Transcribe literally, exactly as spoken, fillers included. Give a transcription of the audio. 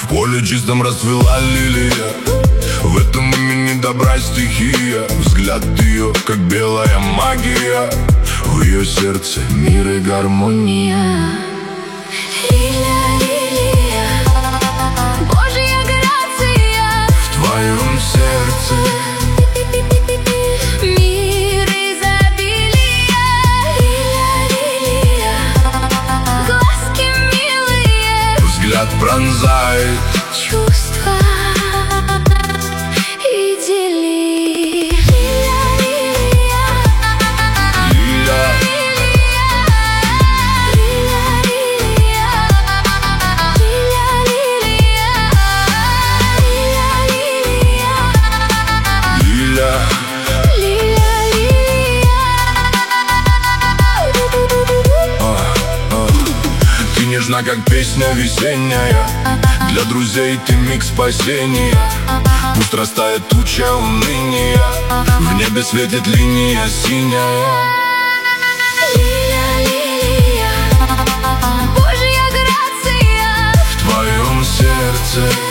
В поле чистом расцвела лилия, в этом имени добра стихия. Взгляд ее, как белая магия, в ее сердце мир и гармония. Лилия, лилия, Божья грация В твоем сердце мир изобилия. Лилия, лилия, глазки милые, взгляд пронзает чувства идиллии. Лилия, лилия, лилия. Ты нежна, как песня весенняя, для друзей ты миг спасения. Пусть растает туча уныния, в небе светит линия синяя. Лилия, лилия, Божья грация В твоем сердце